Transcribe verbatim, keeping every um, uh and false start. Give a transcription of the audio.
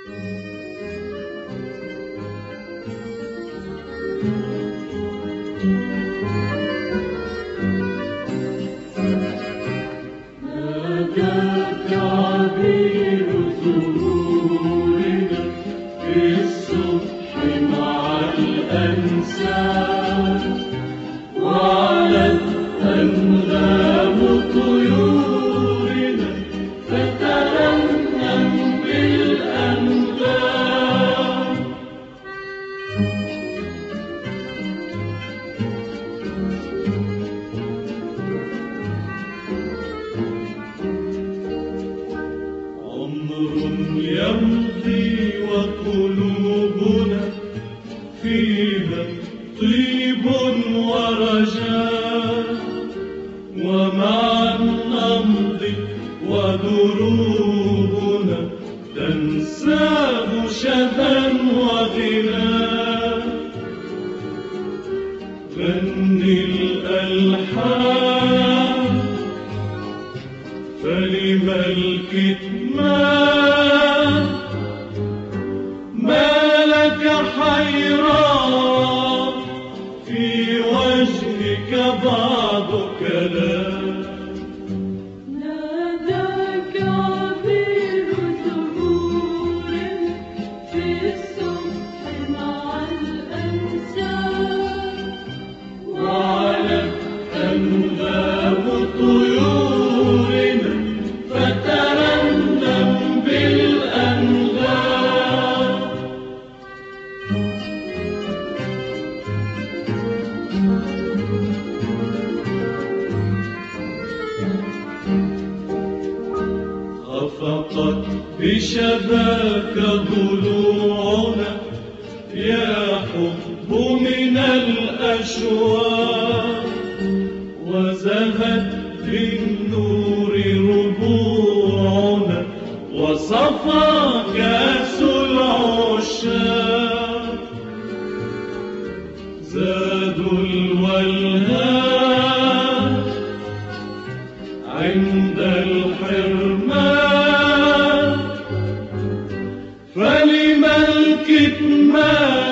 ناداك عبير ظهورنا في الصبح مع الأنسام، وعلت أنغام طيورنا فترنم بالأنغام. عمر يمضي وقلوبنا فيها طيب ورجاء، ومعا نمضي ودروبنا تنساب شذا وغناء. غني الألحان فلم الكتمان، ما لك حيران في وجهك بعض كلام. ناداك عبير ظهورنا في الصبح مع الأنسام، وعلت أنغام طيورنا فترنم بالأنغام. خفقت بشذاك ضلوعنا يا حب من الأشواق، وزهت بالنور ربوعنا وصفى كأس العشاق. زادوا الولهان عند الحرمان، فلم الكتمان